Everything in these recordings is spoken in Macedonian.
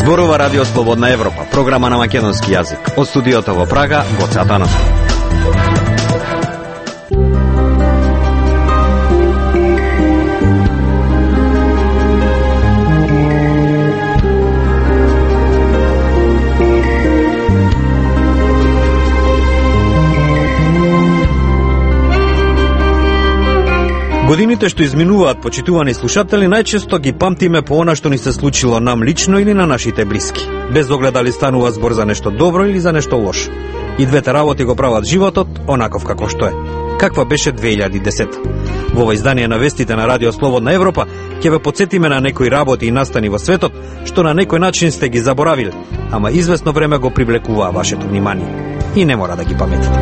Зборува Радио Слободна Европа, програма на македонски јазик. Од студиото во Прага, Гоце Атанов. Годините што изминуваат, почитувани слушатели, најчесто ги памтиме по она што ни се случило нам лично или на нашите блиски, без оглед дали станува збор за нешто добро или за нешто лошо. И двете работи го прават животот онаков како што е. Каква беше 2010? Во ова издание на вестите на Радио Слободна Европа ќе ве потсетиме на некои работи и настани во светот што на некој начин сте ги заборавиле, ама известно време го привлекуваа вашето внимание. И не мора да ги паметите.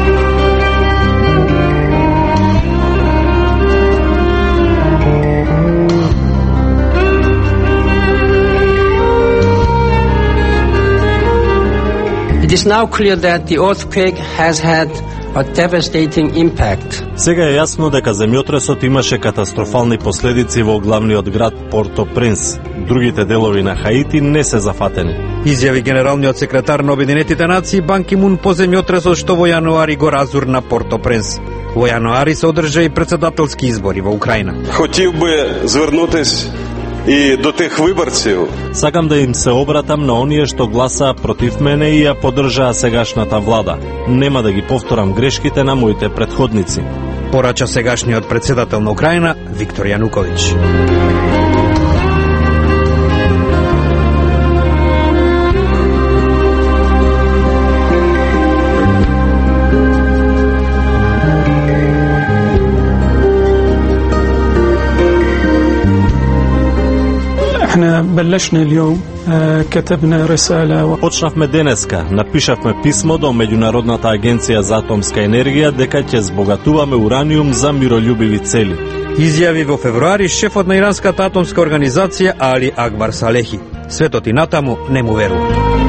It is now clear that the earthquake has had a devastating impact. Сега е јасно дека земјотресот имаше катастрофални последици во главниот град Порто-Принс. Другите делови на Хаити не се зафатени. Изјави генералниот секретар на Обединетите нации Бан Ки Мун по земјотресот што во јануари го разурна Порто-Принс. Во јануари се одржа и председателски избори во Украина. Хотів би звернутись и до тих виборців. Сакам да им се обратам на оние што гласаа против мене и ја поддржаа сегашната влада. Нема да ги повторам грешките на моите претходници. Порача сегашниот председател на Украина Виктор Јануковиќ. احنا بلشنا اليوم كتبنا رسالة. Почнавме денеска, напишавме писмо до Меѓународната агенција за атомска енергија дека ќе збогатуваме ураниум за миролюбиви цели. Изјави во февруари шефот на иранската атомска организација Али Акбар Салехи. Светот и натаму не му верува.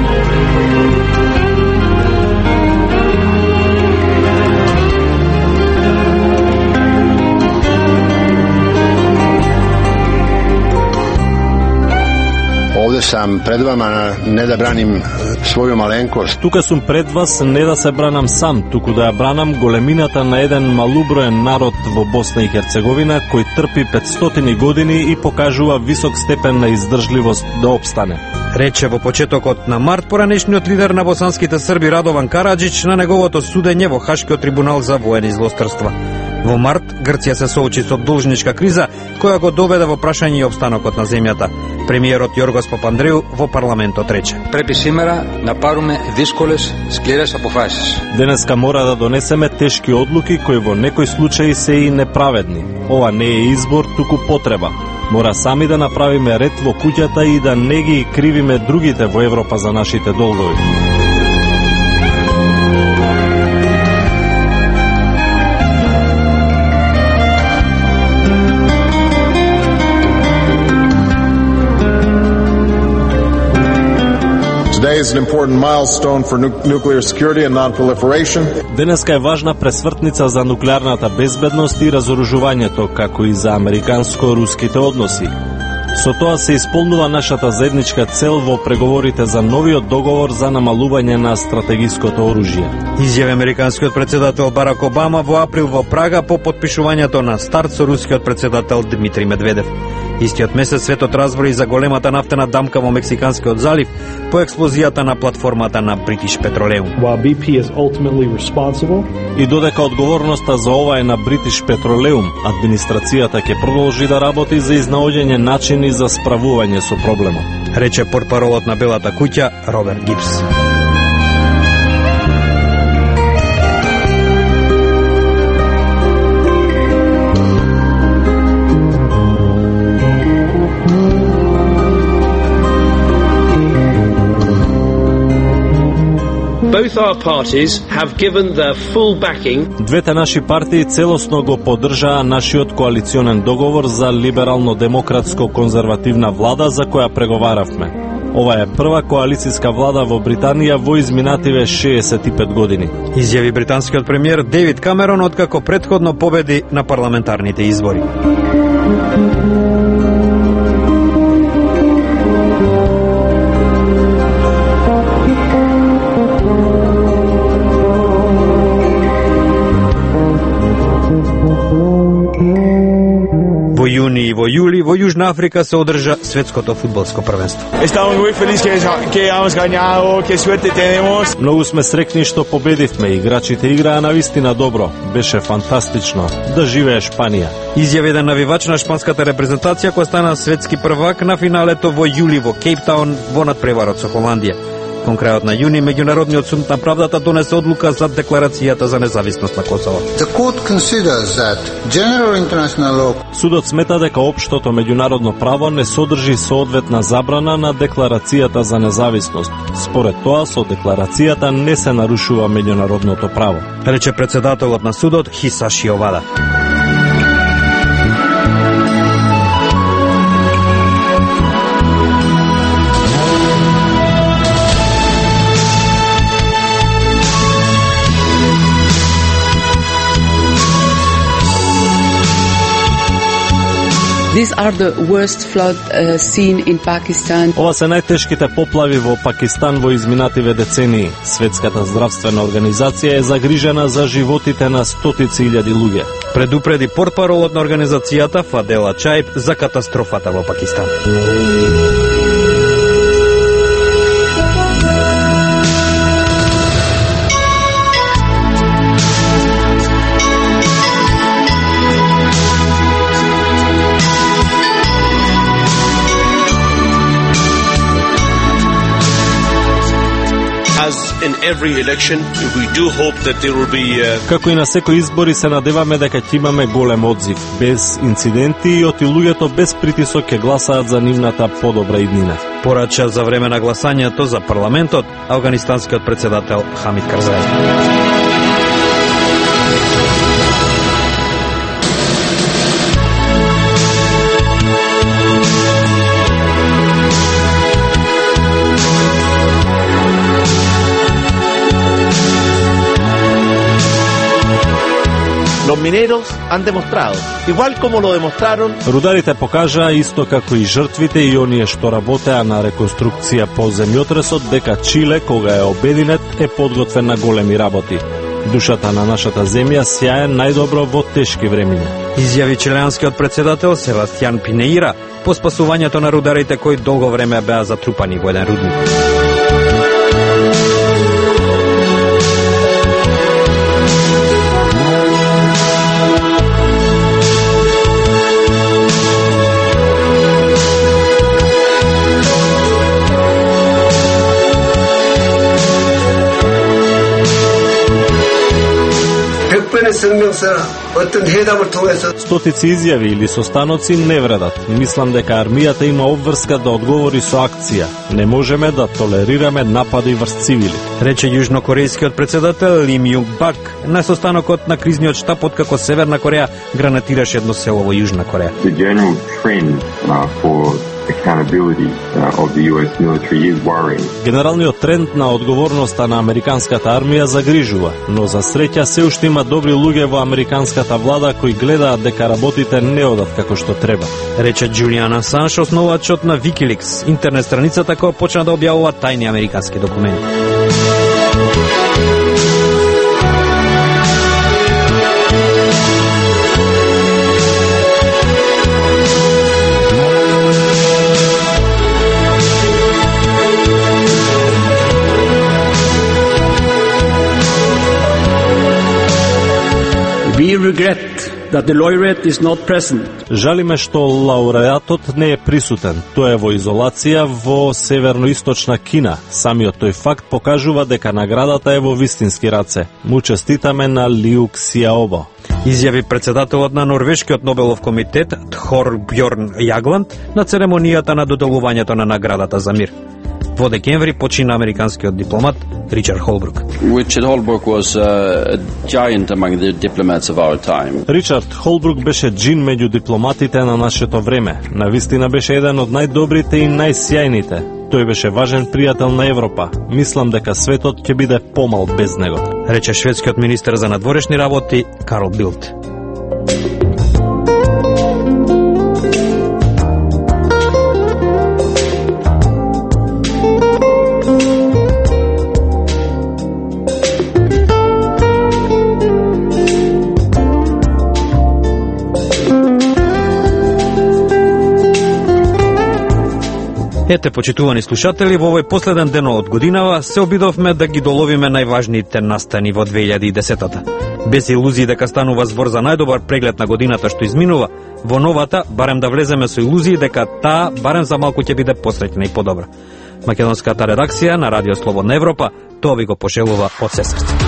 Ovde sam pred vama ne da branim svoju malenkost. Тука сум пред вас не да се бранам сам, туку да ја бранам големината на еден малуброен народ во Босна и Херцеговина кој трпи 500 години и покажува висок степен на издржливост да опстане. Рече во почетокот на март поранешниот лидер на босанските срби Радован Караджич на неговото судење во Хашкиот трибунал за воени злосторства. Во март Грција се соочи со должничка криза која го доведе во прашање и обстанокот на земјата. Премиерот Јоргос Папандреу во парламентот рече: Препи семера да паруме дисколес, склерес апофасис. Денеска мора да донесеме тешки одлуки кои во некои случаи се и неправедни. Ова не е избор, туку потреба. Мора сами да направиме ред во куќата и да не ги кривиме другите во Европа за нашите долгови. Today is an important milestone for nuclear security and non-proliferation. Денеска е важна пресвртница за нуклеарната безбедност и разоружувањето, како и за американско-руските односи. Со тоа се исполнува нашата заедничка цел во преговорите за новиот договор за намалување на стратегиското оружје. Изјави американскиот председател Барак Обама во април во Прага по потпишувањето на старт со рускиот председател Дмитрий Медведев. Истиот месец светот разбори за големата нафтена дамка во Мексиканскиот залив по експлозијата на платформата на British Petroleum. И додека одговорноста за ова е на British Petroleum, администрацијата ќе продолжи да работи за изнаоѓање начини за справување со проблемот, рече портпаролот на Белата куќа Роберт Гибс. Both our parties have given their full backing. Двете наши партии целосно го поддржаа нашиот коалиционен договор за либерално-демократско-конзервативна влада за која преговаравме. Ова е прва коалицијска влада во Британија во изминативе 65 години. Изјави британскиот премиер Дейвид Камерон откако претходно победи на парламентарните избори. Во јуни и во јули во Јужна Африка се одржа светското фудбалско првенство. Многу сме срекни што победивме, играчите играа навистина добро. Беше фантастично. Да живее Шпанија. Изјави еден навивач на шпанската репрезентација која стана светски првак на финалето во јули во Кейптаун во надпреварот со Холандија. Кон крајот на јуни, Меѓународниот суд на правдата донесе одлука за декларацијата за независност на Косово. Судот смета дека општото меѓународно право не содржи соодветна забрана на декларацијата за независност. Според тоа, со декларацијата не се нарушува меѓународното право, рече председателот на судот Хисаши Овада. These are the worst flood seen in Pakistan. Ова се најтешките поплави во Пакистан во изминативе децении. Светската здравствена организација е загрижена за животите на стотици илјади луѓе. Предупреди портпаролот на организацијата Фадела Чаиб за катастрофата во Пакистан. Како и на секој избори се надеваме дека ќе имаме голем одзив, без инциденти и оти луѓето без притисок ќе гласаат за нивната подобра иднина. Порача за време на гласањето за парламентот афганистанскиот председател Хамид Карзаи. Los mineros han demostrado, igual como lo demostraron. Рударите покажаа исто како и жртвите и оние што работеа на реконструкција по земјотресот дека Чиле, кога е обединет, е подготвен на големи работи. Душата на нашата земја сјае најдобро во тешки времиња. Изјави чилеанскиот председател Себастијан Пинеира по спасувањето на рударите кои долго време беа затрупани во еден рудник. Стотици изјави или состаноци не вредат. Мислам дека армијата има обврска да одговори со акција. Не можеме да толерираме напади врз цивили, рече јужнокорејскиот председател Лим Јунг Бак на состанокот на кризниот штаб откако Северна Кореја гранатираше едно село во Јужна Кореја. Генералниот тренд на одговорноста на американската армија загрижува, но за среќа се уште има добри луѓе во американската влада кои гледаат дека работите не одат како што треба, рече Џулијан Асанж, основачот на Wikileaks, интернет страницата која почна да објавува тајни американски документи. We regret that the laureate is not present. Жалиме што лауреатот не е присутен. Тој е во изолација во северноисточна Кина. Самиот тој факт покажува дека наградата е во вистински раце. Му честитаме на Лиу Ксиаобо. Изјави председателот на Норвешкиот Нобелов комитет Тхор Бјорн Јагланд на церемонијата на доделувањето на наградата за мир. Во декември почина американскиот дипломат Ричард Холбрук. Richard Holbrooke was a giant among the diplomats of our time. Ричард Холбрук беше джин меѓу дипломатите на нашето време. Навистина беше еден од најдобрите и најсјајните. Тој беше важен пријател на Европа. Мислам дека светот ќе биде помал без него, рече шведскиот министер за надворешни работи Карл Билт. Ете, почитувани слушатели, во овој последен ден од годинава се обидовме да ги доловиме најважните настани во 2010-та. Без илузии дека станува збор за најдобар преглед на годината што изминува, во новата барем да влеземе со илузии дека таа барем за малку ќе биде посреќна и подобра. Македонската редакција на Радио Слободна Европа тоа ви го пожелува од се срце.